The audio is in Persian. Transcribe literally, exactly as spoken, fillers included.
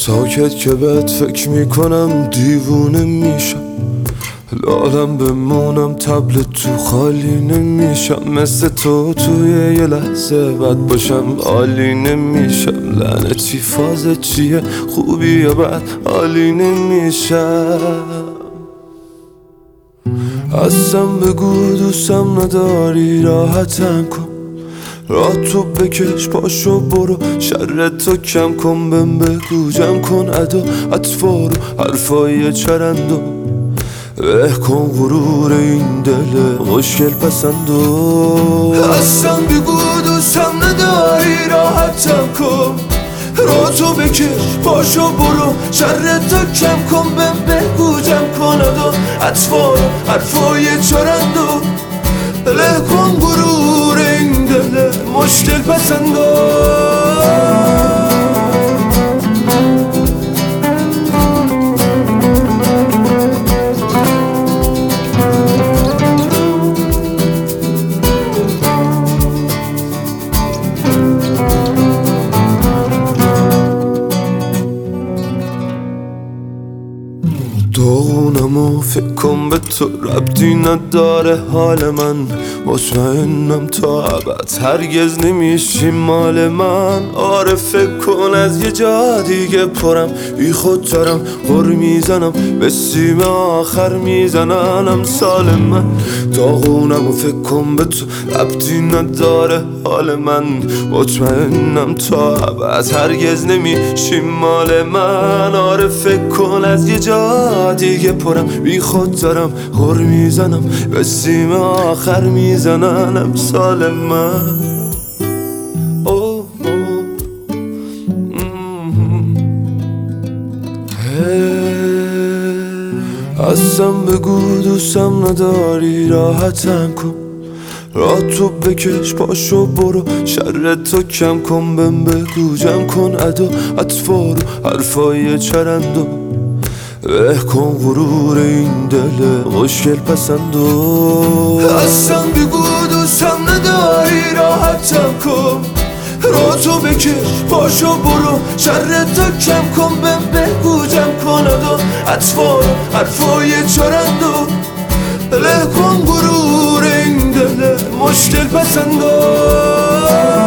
ساکت که بهت فکر میکنم دیوونه میشم، لالم بمونم تبل تو خالی نمیشم، مثل تو توی یه لحظه بد باشم عالی نمیشم، لعنتی فاز چیه خوبی یا بد عالی نمیشم. اصلا بگو دوستم نداری راحتم کن، راه تو بکش پاشو برو شرطو کم کن، بهم بگو جمع کن ادا اطفار و حرفای چرندو، له کن غرور این دل مشکل پسندو. اصلا بگو دوستم نداری راحتم کن، راه تو بکش پاشو برو شرطو کم کن، بهم بگو جمع کن ادا اطفار و حرفای چرندو، له کن غرور این دل مشکل پسندو. داغونم و فکر کن به تو ربطی نداره حال من، مطمئنم تا ابد هرگز نمیشی مال من. آره فکر کن از یه جا دیگه پرم بی خود دارم غر میزنم، به سیم آخر میزنن امثال من. داغونم و فکر کن به تو ربطی نداره حال من، مطمئنم تا ابد هرگز نمیشی مال من. آره فکر کن از یه جا دیگه پرم بی خود دارم غر میزنم، به سیم آخر میزنن امثال من. اوه اوه اصلا بگو دوستم نداری راحتم کن، راه تو بکش پاشو برو شرطو کم کن، بهم بگو جمع کن ادا اطفار و حرفای چرندو، له کن غرور این دل مشکل پسندو. اصلا بگو دوستم نداری راحتم کن، راه تو بکش پاشو برو شرطو کم کن، بهم بگو جمع کن ادا اطفار و حرفای چرندو، له کن غرور این دل مشکل پسندو.